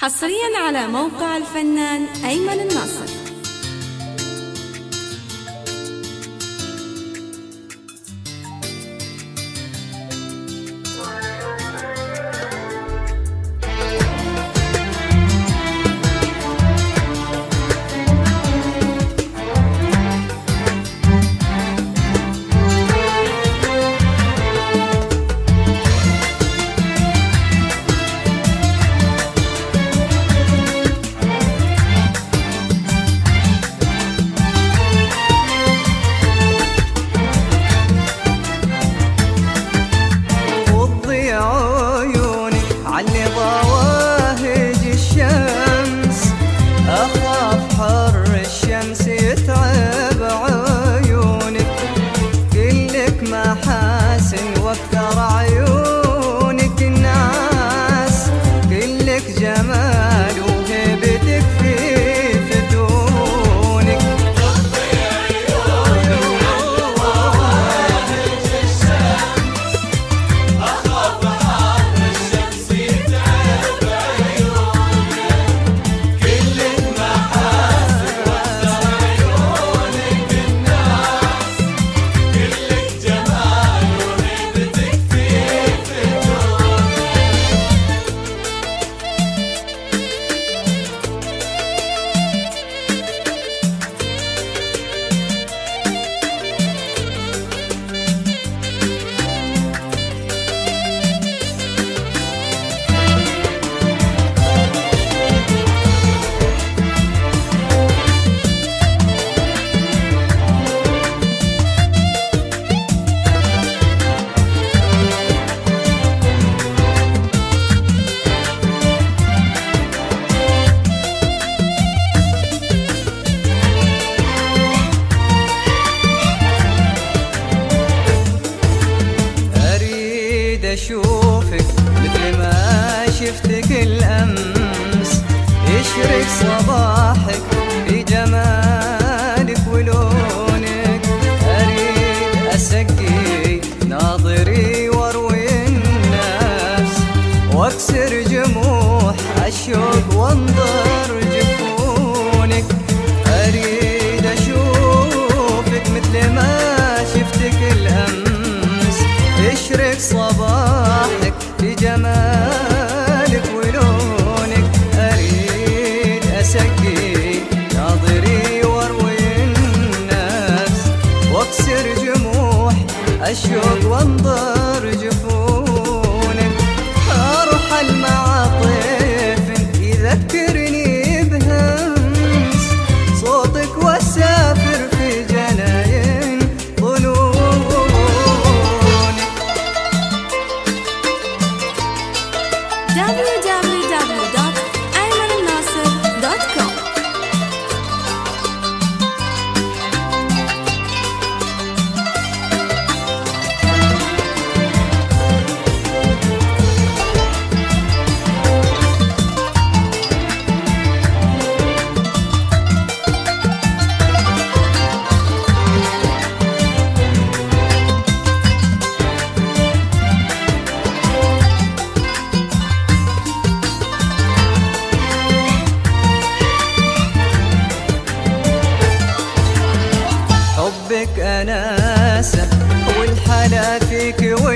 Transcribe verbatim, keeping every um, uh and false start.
حصريا على موقع الفنان أيمن الناصر. أشوفك مثل ما شفتك الأمس، يشرق صباحك في جمالك ولونك. أريد أسقي ناظري واروي الناس، واكسر جموح الشوق وانظر جفونك. أريد أشوفك مثل ما شفتك الأمس، يشرق صباحك في جمالك ولونك. أريد أسقي ناظري واروي الناس، واكسر جموح الشوق وانظر جفونك. أرحل مع طيف يذكرني بهمس صوتك، واسافر في جناين ظنونك. دبليو دبليو دبليو دوت أيمن الناصر دوت كوم. حبك أناسة والحلا فيك